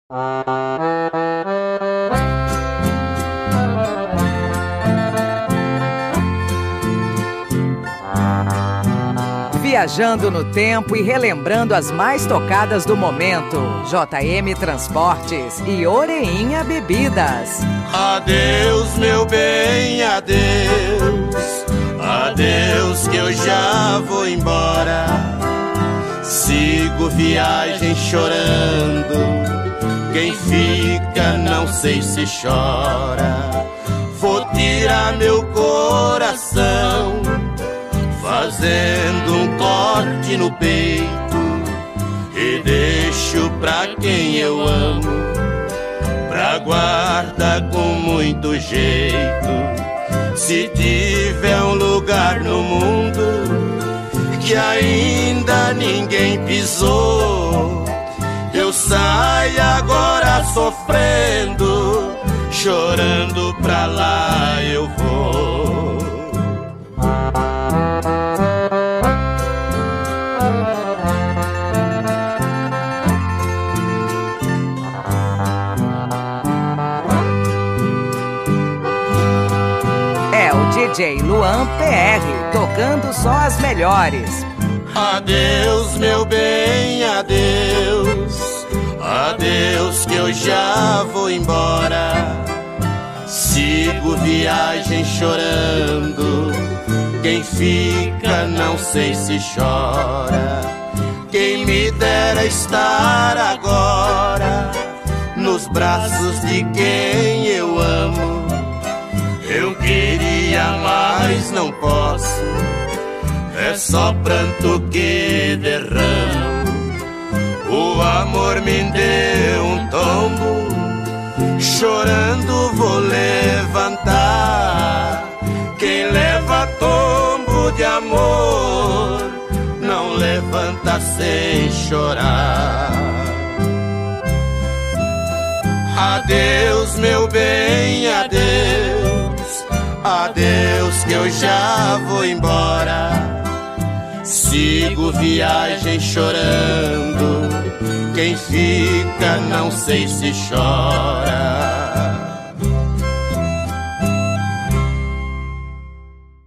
Viajando no tempo e relembrando as mais tocadas do momento. JM Transportes e Oreinha Bebidas. Adeus, meu bem, adeus. Adeus que eu já vou embora. Sigo viagem chorando. Quem fica não sei se chora. Vou tirar meu coração, fazendo um corte no peito, e deixo pra quem eu amo, pra guardar com muito jeito. Se tiver um lugar no mundo que ainda ninguém pisou, eu saio agora sofrendo, chorando pra lá eu vou. É o DJ Luan PR, tocando só as melhores. Adeus, meu bem, adeus. Adeus que eu já vou embora. Sigo viagem chorando. Quem fica não sei se chora. Quem me dera estar agora nos braços de quem eu amo. Eu queria, mas não posso. É só pranto que derramo. O amor me deu um tombo, chorando vou levantar. Quem leva tombo de amor não levanta sem chorar. Adeus, meu bem, adeus. Adeus que eu já vou embora. Sigo viagem chorando. Quem fica não sei se chora.